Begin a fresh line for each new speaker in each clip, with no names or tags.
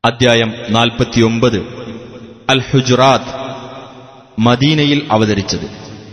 അദ്ധ്യായം 49 അൽ ഹുജറാത്ത് മദീനയിൽ അവതരിച്ചത്.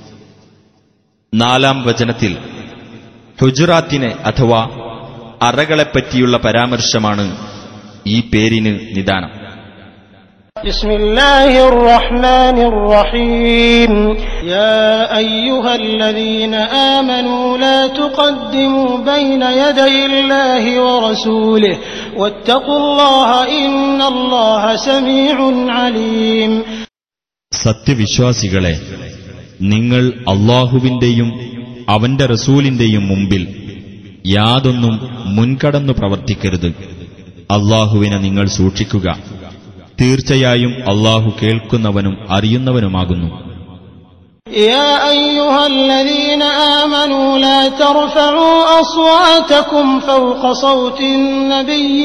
4-ാം വചനത്തിൽ ഹുജറാത്തിനെ അഥവാ അറകളെപ്പറ്റിയുള്ള പരാമർശമാണ് ഈ പേരിന് നിദാനം.
ബിസ്മില്ലാഹിർ റഹ്മാനിർ റഹീം. യാ അയ്യുഹല്ലദീന ആമനൂ ലാ തുഖദ്ദിമൂ ബൈന യദയില്ലാഹി വറസൂലിഹി വത്തഖുല്ലാഹ ഇന്നല്ലാഹ സമീഉൻ അലീം.
സത്യവിശ്വാസികളെ, നിങ്ങൾ അല്ലാഹുവിന്റെയും അവന്റെ റസൂലിന്റെയും മുമ്പിൽ യാതൊന്നും മുൻകടന്നു പ്രവർത്തിക്കരുത്. അല്ലാഹുവിനെ നിങ്ങൾ സൂക്ഷിക്കുക. തീർച്ചയായും അല്ലാഹു കേൾക്കുന്നവനും അറിയുന്നവനുമാകുന്നു.
യാ അയ്യുഹല്ലദീന ആമനൂ ലാ തർഫഉ അസ്വാതകും ഫൗഖ സൗതിൻ നബിയ്യി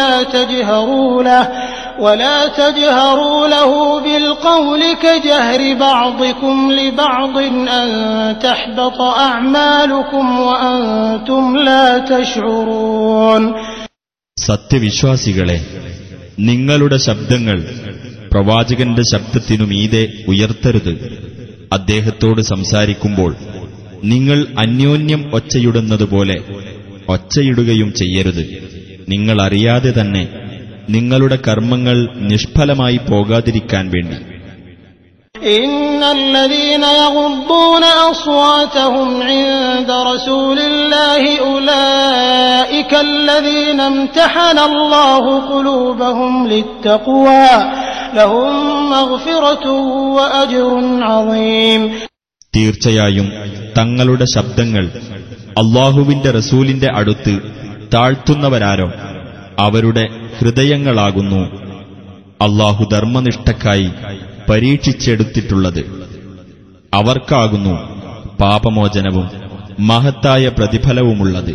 ولا تجهروا له بالقول كجهر بعضكم لبعض أن تحبط أعمالكم وأنتم لا تشعرون.
സത്യവിശ്വാസികളെ, നിങ്ങളുടെ ശബ്ദങ്ങൾ പ്രവാചകന്റെ ശബ്ദത്തിനു മീതെ ഉയർത്തരുത്. അദ്ദേഹത്തോട് സംസാരിക്കുമ്പോൾ നിങ്ങൾ അന്യോന്യം ഒച്ചയിടുന്നതുപോലെ ഒച്ചയിടുകയും ചെയ്യരുത്. നിങ്ങൾ അറിയാതെ തന്നെ നിങ്ങളുടെ കർമ്മങ്ങൾ നിഷ്ഫലമായി പോകാതിരിക്കാൻ വേണ്ടി.
ഇന്നല്ലദീന യഗ്ദൂന അസ്വാതഹും ഇൻദ റസൂലില്ലാഹി ഉലൈകല്ലദീന ഇംതഹനല്ലാഹു ഖുലൂബഹും ലിത്തഖ്വാ ലഹും മഗ്ഫിറതുൻ വഅജ്റുൻ അളീം.
തീർച്ചയായും തങ്ങളുടെ ശബ്ദങ്ങൾ അല്ലാഹുവിന്റെ റസൂലിന്റെ അടുത്ത് താഴ്ത്തുന്നവരാരോ അവരുടെ ഹൃദയങ്ങളാകുന്നു അല്ലാഹു ധർമ്മനിഷ്ഠക്കായി പരീക്ഷിച്ചെടുത്തിട്ടുള്ളത്. അവർക്കാകുന്നു പാപമോചനവും മഹത്തായ പ്രതിഫലവുമുള്ളത്.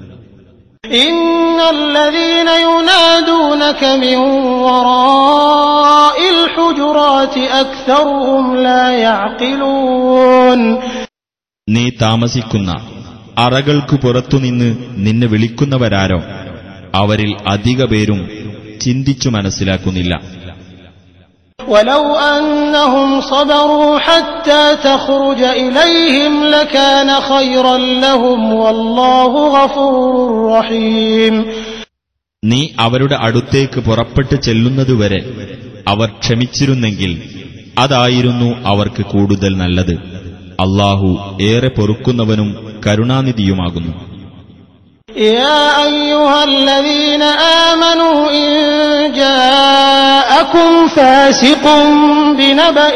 ഇന്നല്ലദീന യുനാദൂനക മിൻ വറാഇൽ ഹുജുറാതി അക്സറുഹും ലാ യഅഖിലൂൻ.
നീ താമസിക്കുന്ന അറകൾക്കു പുറത്തുനിന്ന് നിന്നെ വിളിക്കുന്നവരാരോ അവരിൽ അധിക പേരും ചിന്തിച്ചു മനസ്സിലാക്കുന്നില്ല.
വലൗ അന്നഹും സബറൂ ഹത്താ തഖ്റുജ ഇലൈഹിം ലകാന ഖൈറൻ ലഹും വല്ലാഹു ഗഫൂറുർ റഹീം.
നീ അവരുടെ അടുത്തേക്ക് പുറപ്പെട്ടു ചെല്ലുന്നതുവരെ അവർ ക്ഷമിച്ചിരുന്നെങ്കിൽ അതായിരുന്നു അവർക്ക് കൂടുതൽ നല്ലത്. അല്ലാഹു ഏറെ പൊറുക്കുന്നവനും കരുണാനിധിയുമാകുന്നു.
يا أيها الذين آمنوا إن جاءكم فاسق بنبأ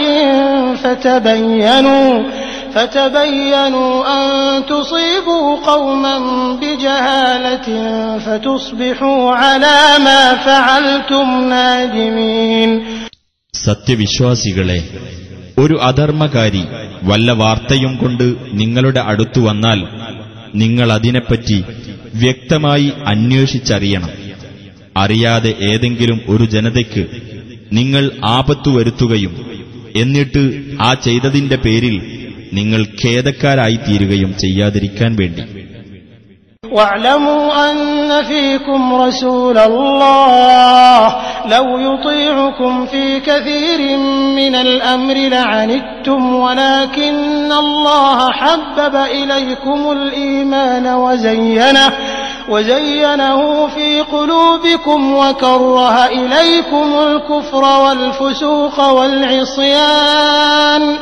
فتبينوا أن تصيبوا قوما بجهالة فتصبحوا على ما فعلتم نادمين.
സത്യവിശ്വാസികളെ, ഒരു അധർമ്മകാരി വല്ല വാർത്തയും കൊണ്ട് നിങ്ങളുടെ അടുത്തു വന്നാൽ നിങ്ങൾ അതിനെപ്പറ്റി വ്യക്തമായി അന്വേഷിച്ചറിയണം. അറിയാതെ ഏതെങ്കിലും ഒരു ജനതയ്ക്ക് നിങ്ങൾ ആപത്തു വരുത്തുകയും എന്നിട്ട് ആ ചെയ്തതിന്റെ പേരിൽ നിങ്ങൾ ഖേദക്കാരായിത്തീരുകയും ചെയ്യാതിരിക്കാൻ വേണ്ടി.
واعلموا أن فيكم رسول الله لو يطيعكم في كثير من الأمر لعنتم ولكن الله حبب إليكم الإيمان وزينه في قلوبكم وكره إليكم الكفر والفسوق والعصيان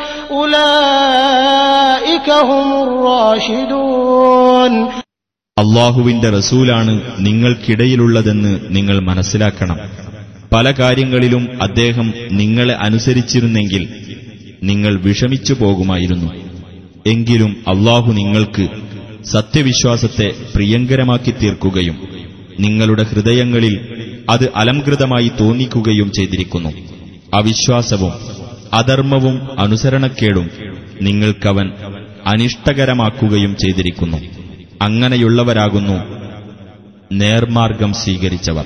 أولئك هم الراشدون.
അല്ലാഹുവിന്റെ റസൂലാണ് നിങ്ങൾക്കിടയിലുള്ളതെന്ന് നിങ്ങൾ മനസ്സിലാക്കണം. പല കാര്യങ്ങളിലും അദ്ദേഹം നിങ്ങളെ അനുസരിച്ചിരുന്നെങ്കിൽ നിങ്ങൾ വിഷമിച്ചു പോകുമായിരുന്നു. എങ്കിലും അല്ലാഹു നിങ്ങൾക്ക് സത്യവിശ്വാസത്തെ പ്രിയങ്കരമാക്കി തീർക്കുകയും നിങ്ങളുടെ ഹൃദയങ്ങളിൽ അത് അലംകൃതമായി തോന്നിക്കുകയും ചെയ്തിരിക്കുന്നു. അവിശ്വാസവും അധർമ്മവും അനുസരണക്കേടും നിങ്ങൾക്കവൻ അനിഷ്ടകരമാക്കുകയും ചെയ്തിരിക്കുന്നു. അങ്ങനെയുള്ളവരാകുന്നു നേർമാർഗം സ്വീകരിച്ചവർ.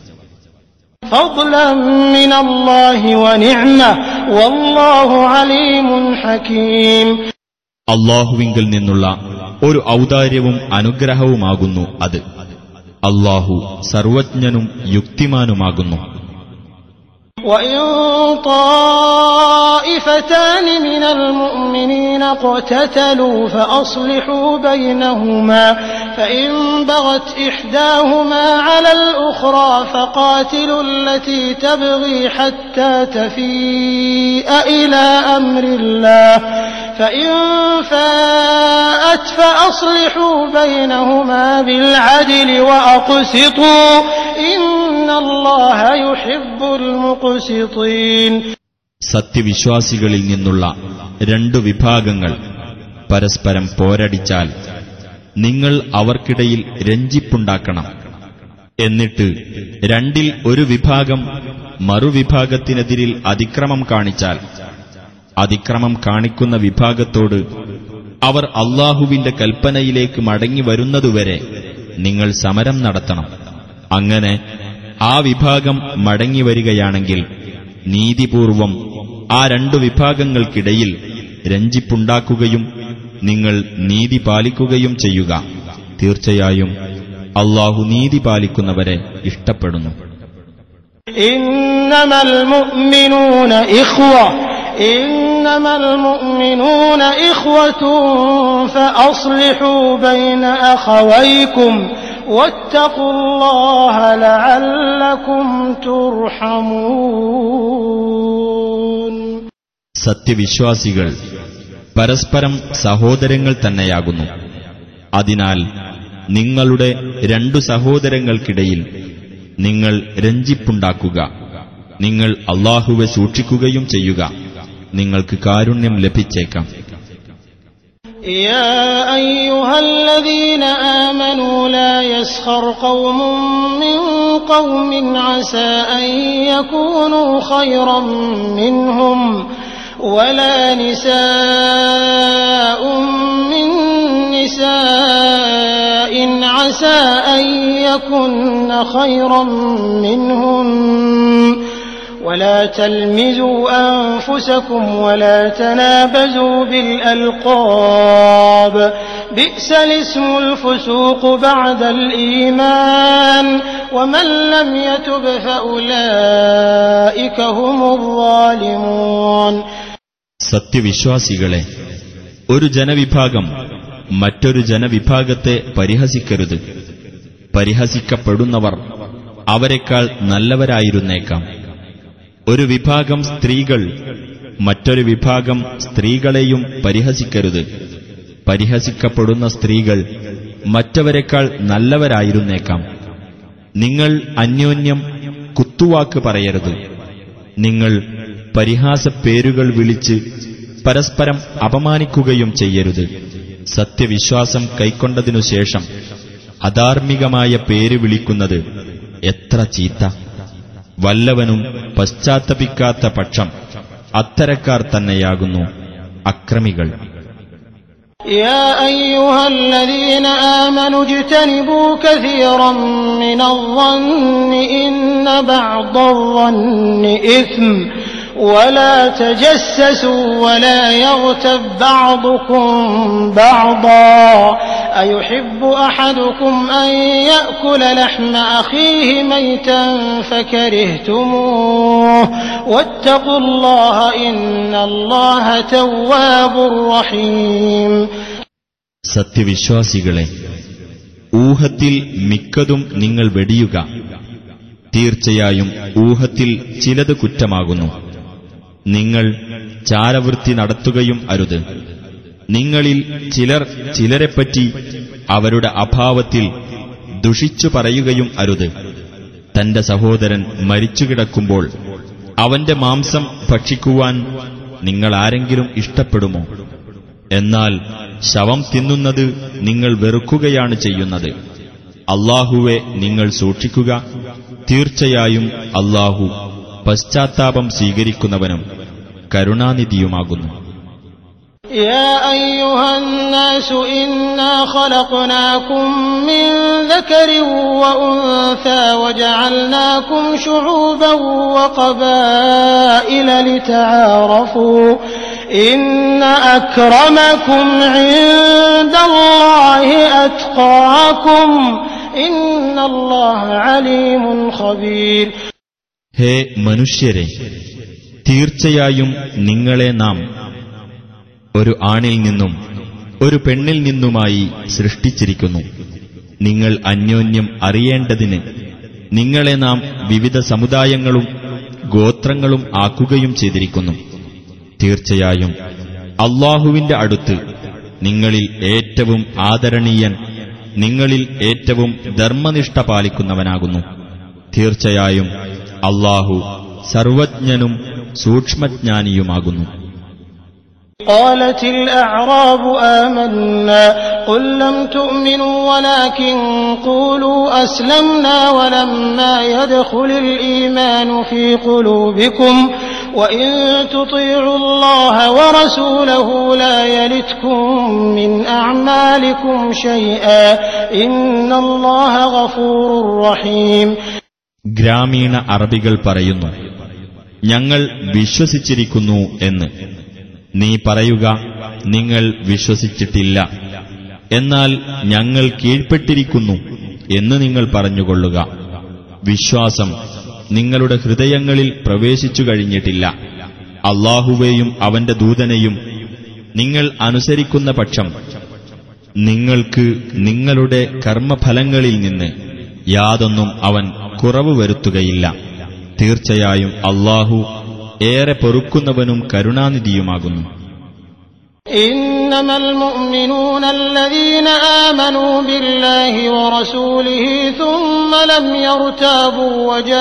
അല്ലാഹുവിങ്കൽ നിന്നുള്ള ഒരു ഔദാര്യവും അനുഗ്രഹവുമാകുന്നു അത്. അല്ലാഹു സർവജ്ഞനും യുക്തിമാനുമാകുന്നു.
وإن طائفتان من المؤمنين اقتتلوا فأصلحوا بينهما فإن بغت إحداهما على الأخرى فقاتلوا التي تبغي حتى تفيء إلى أمر الله فإن فاءت فأصلحوا بينهما بالعدل وأقسطوا إن الله يحب المقسطين.
സത്യവിശ്വാസികളിൽ നിന്നുള്ള രണ്ടു വിഭാഗങ്ങൾ പരസ്പരം പോരടിച്ചാൽ നിങ്ങൾ അവർക്കിടയിൽ രഞ്ജിപ്പുണ്ടാക്കണം. എന്നിട്ട് രണ്ടിൽ ഒരു വിഭാഗം മറുവിഭാഗത്തിനെതിരിൽ അതിക്രമം കാണിച്ചാൽ അതിക്രമം കാണിക്കുന്ന വിഭാഗത്തോട് അവർ അല്ലാഹുവിന്റെ കൽപ്പനയിലേക്ക് മടങ്ങി വരുന്നതുവരെ നിങ്ങൾ സമരം നടത്തണം. അങ്ങനെ ആ വിഭാഗം മടങ്ങിവരികയാണെങ്കിൽ നീതിപൂർവം ആ രണ്ടു വിഭാഗങ്ങൾക്കിടയിൽ രഞ്ജിപ്പുണ്ടാക്കുകയും നിങ്ങൾ നീതി പാലിക്കുകയും ചെയ്യുക. തീർച്ചയായും അല്ലാഹു നീതി പാലിക്കുന്നവരെ ഇഷ്ടപ്പെടുന്നു.
ഇന്നമൽ മുഅ്മിനൂന ഇഖ്വത്തുൻ ഫഅസ്ലിഹൂ ബൈന അഖവൈകും വത്തഖുല്ലാഹ ലഅല്ലകും തുർഹമൂൻ.
സത്യവിശ്വാസികൾ പരസ്പരം സഹോദരങ്ങൾ തന്നെയാകുന്നു. അതിനാൽ നിങ്ങളുടെ രണ്ടു സഹോദരങ്ങൾക്കിടയിൽ നിങ്ങൾ രഞ്ജിപ്പുണ്ടാക്കുക. നിങ്ങൾ അല്ലാഹുവെ സൂക്ഷിക്കുകയും ചെയ്യുക. നിങ്ങൾക്ക് കാരുണ്യം ലഭിച്ചേക്കാം.
يا أيها الذين آمنوا لا يسخر قوم من قوم عسى أن يكونوا خيرا منهم ولا نساء من نساء عسى أن يكن خيرا منهم ولا تلمزوا أنفسكم ولا تنابزوا بالألقاب بئس الاسم الفسوق بعد الإيمان ومن لم يتب فأولئك هم الظالمون.
സത്യവിശ്വാസികളെ, ഒരു ജനവിഭാഗം മറ്റൊരു ജനവിഭാഗത്തെ പരിഹസിക്കരുത്. പരിഹസിക്കപ്പെടുന്നവർ അവരെക്കാൾ നല്ലവരായിരുന്നേക്കാം. ഒരു വിഭാഗം സ്ത്രീകൾ മറ്റൊരു വിഭാഗം സ്ത്രീകളെയും പരിഹസിക്കരുത്. പരിഹസിക്കപ്പെടുന്ന സ്ത്രീകൾ മറ്റവരെക്കാൾ നല്ലവരായിരുന്നേക്കാം. നിങ്ങൾ അന്യോന്യം കുത്തുവാക്ക് പറയരുത്. നിങ്ങൾ പരിഹാസപ്പേരുകൾ വിളിച്ച് പരസ്പരം അപമാനിക്കുകയും ചെയ്യരുത്. സത്യവിശ്വാസം കൈക്കൊണ്ടതിനുശേഷം അധാർമികമായ പേര് വിളിക്കുന്നത് എത്ര ചീത്ത! വല്ലവനും പശ്ചാത്തപിക്കാത്ത പക്ഷം അത്തരക്കാർ തന്നെയാകുന്നു അക്രമികൾ.
يا أيها الذين آمنوا اجتنبوا كثيرا من الظن إن بعض الظن إثم ولا تجسسوا ولا يغتب بعضكم بعضا أيحب أحدكم أن يأكل لحم أخيه ميتا فكرهتموه واتقوا الله إن الله تواب رحيم.
സത്യവിശ്വാസികളെ, ഊഹത്തിൽ മിക്കതും നിങ്ങൾ വെടിയുക. തീർച്ചയായും ഊഹത്തിൽ ചിലത് കുറ്റമാകുന്നു. നിങ്ങൾ ചാരവൃത്തി നടത്തുകയും അരുത്. നിങ്ങളിൽ ചിലർ ചിലരെപ്പറ്റി അവരുടെ അഭാവത്തിൽ ദുഷിച്ചു പറയുകയും അരുത്. തന്റെ സഹോദരൻ മരിച്ചുകിടക്കുമ്പോൾ അവന്റെ മാംസം ഭക്ഷിക്കുവാൻ നിങ്ങൾ ആരെങ്കിലും ഇഷ്ടപ്പെടുമോ? എന്നാൽ ശവം തിന്നുന്നത് നിങ്ങൾ വെറുക്കുകയാണ് ചെയ്യുന്നത്. അല്ലാഹുവെ നിങ്ങൾ സൂക്ഷിക്കുക. തീർച്ചയായും അല്ലാഹു പശ്ചാത്താപം സ്വീകരിക്കുന്നവനും കരുണാനിധിയുമാകുന്നു.
يا أيها الناس إنا خلقناكم من ذكر وأنثى وجعلناكم شعوبا وقبائل لتعارفوا إن أكرمكم عند الله أتقاكم إن الله عليم خبير.
ഹേ മനുഷ്യരെ, തീർച്ചയായും നിങ്ങളെ നാം ഒരു ആണിൽ നിന്നും ഒരു പെണ്ണിൽ നിന്നുമായി സൃഷ്ടിച്ചിരിക്കുന്നു. നിങ്ങൾ അന്യോന്യം അറിയേണ്ടതിന് നിങ്ങളെ നാം വിവിധ സമുദായങ്ങളും ഗോത്രങ്ങളും ആക്കുകയും ചെയ്തിരിക്കുന്നു. തീർച്ചയായും അല്ലാഹുവിന്റെ അടുത്ത് നിങ്ങളിൽ ഏറ്റവും ആദരണീയൻ നിങ്ങളിൽ ഏറ്റവും ധർമ്മനിഷ്ഠ പാലിക്കുന്നവനാകുന്നു. തീർച്ചയായും അല്ലാഹു സർവജ്ഞനും സൂക്ഷ്മജ്ഞാനിയുമാകുന്നു.
قالت الأعراب آمنا قل لم تؤمنوا ولكن قولوا أسلمنا ولما يدخل الإيمان في قلوبكم وإن تطيعوا الله ورسوله لا يلتكم من أعمالكم شيئا إن الله غفور رحيم.
ഗ്രാമീണ അറബികൾ പറയുന്നു, ഞങ്ങൾ വിശ്വസിച്ചിരിക്കുന്നു എന്ന്. നീ പറയുക, നിങ്ങൾ വിശ്വസിച്ചിട്ടില്ല, എന്നാൽ ഞങ്ങൾ കീഴ്പ്പെട്ടിരിക്കുന്നു എന്ന് നിങ്ങൾ പറഞ്ഞുകൊള്ളുക. വിശ്വാസം നിങ്ങളുടെ ഹൃദയങ്ങളിൽ പ്രവേശിച്ചു കഴിഞ്ഞിട്ടില്ല. അല്ലാഹുവേയും അവന്റെ ദൂതനെയും നിങ്ങൾ അനുസരിക്കുന്ന പക്ഷം നിങ്ങൾക്ക് നിങ്ങളുടെ കർമ്മഫലങ്ങളിൽ നിന്ന് യാതൊന്നും അവൻ കുറവ് വരുത്തുകയില്ല. തീർച്ചയായും അല്ലാഹു ഏറെ പൊറുക്കുന്നവനും കരുണാനിധിയുമാകുന്നു.
إنما المؤمنون الذين آمنوا بالله ورسوله ثم لم يرتابوا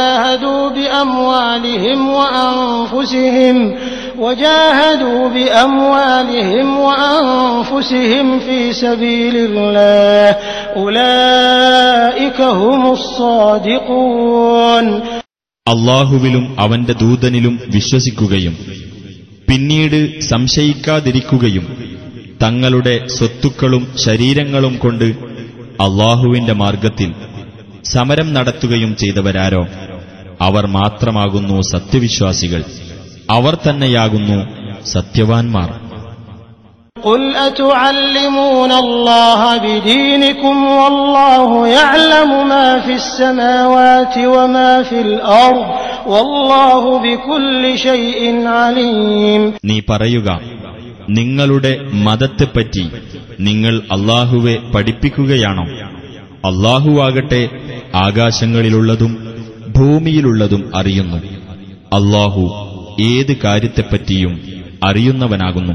وجاهدوا بأموالهم وأنفسهم في سبيل الله أولئك هم الصادقون.
അല്ലാഹുവിലും അവന്റെ ദൂതനിലും വിശ്വസിക്കുകയും പിന്നീട് സംശയിക്കാതിരിക്കുകയും തങ്ങളുടെ സ്വത്തുക്കളും ശരീരങ്ങളും കൊണ്ട് അല്ലാഹുവിന്റെ മാർഗത്തിൽ സമരം നടത്തുകയും ചെയ്തവരാരോ അവർ മാത്രമാകുന്നു സത്യവിശ്വാസികൾ. അവർ തന്നെയാകുന്നു സത്യവാൻമാർ.
قل أتعلمون الله بدينكم والله يعلم ما في السماوات وما في الأرض والله بكل شيء عليم.
നീ പറയുക, നിങ്ങളുടെ മതത്തെപ്പറ്റി നിങ്ങൾ അല്ലാഹുവെ പഠിപ്പിക്കുകയാണോ? അല്ലാഹുവാകട്ടെ ആകാശങ്ങളിലുള്ളതും ഭൂമിയിലുള്ളതും അറിയുന്നു. അല്ലാഹു ഏത് കാര്യത്തെപ്പറ്റിയും അറിയുന്നവനാകുന്നു.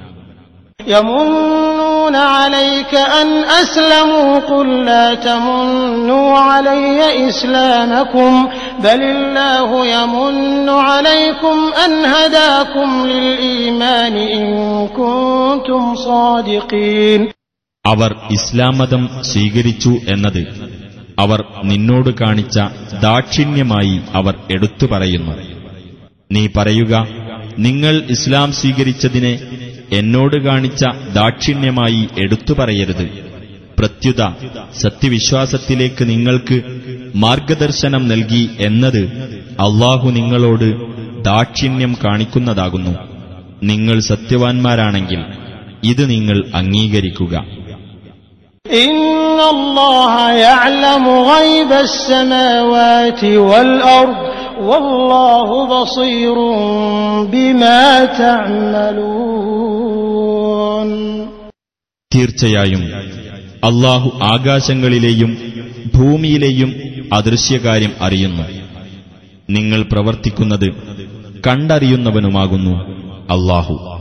يمنون عليك أن أسلموا قل لا تمنوا علي إسلامكم بل الله يمن عليكم أن هداكم للإيمان إن كنتم صادقين.
അവർ ഇസ്ലാം മതം സ്വീകരിച്ചു എന്നത് അവർ നിന്നോട് കാണിച്ച ദാക്ഷിണ്യമായി അവർ എടുത്തു പറയുന്നു. നീ പറയുക, നിങ്ങൾ ഇസ്ലാം സ്വീകരിച്ചതിനെ എന്നോട് കാണിച്ച ദാക്ഷിണ്യമായി എടുത്തു പറയരുത്. പ്രത്യുത സത്യവിശ്വാസത്തിലേക്ക് നിങ്ങൾക്ക് മാർഗദർശനം നൽകി എന്നത് അല്ലാഹു നിങ്ങളോട് ദാക്ഷിണ്യം കാണിക്കുന്നതാകുന്നു. നിങ്ങൾ സത്യവാൻമാരാണെങ്കിൽ ഇത് നിങ്ങൾ അംഗീകരിക്കുക.
ഇന്നല്ലാഹ യഅലമു ഗൈബസ് സമാവാതി വൽ അർദ് വല്ലാഹു ബസീറുൻ ബിമാ തഅമലൂൻ.
തീർച്ചയായും അല്ലാഹു ആകാശങ്ങളിലെയും ഭൂമിയിലെയും അദൃശ്യകാര്യം അറിയുന്നു. നിങ്ങൾ പ്രവർത്തിക്കുന്നത് കണ്ടറിയുന്നവനുമാകുന്നു അല്ലാഹു.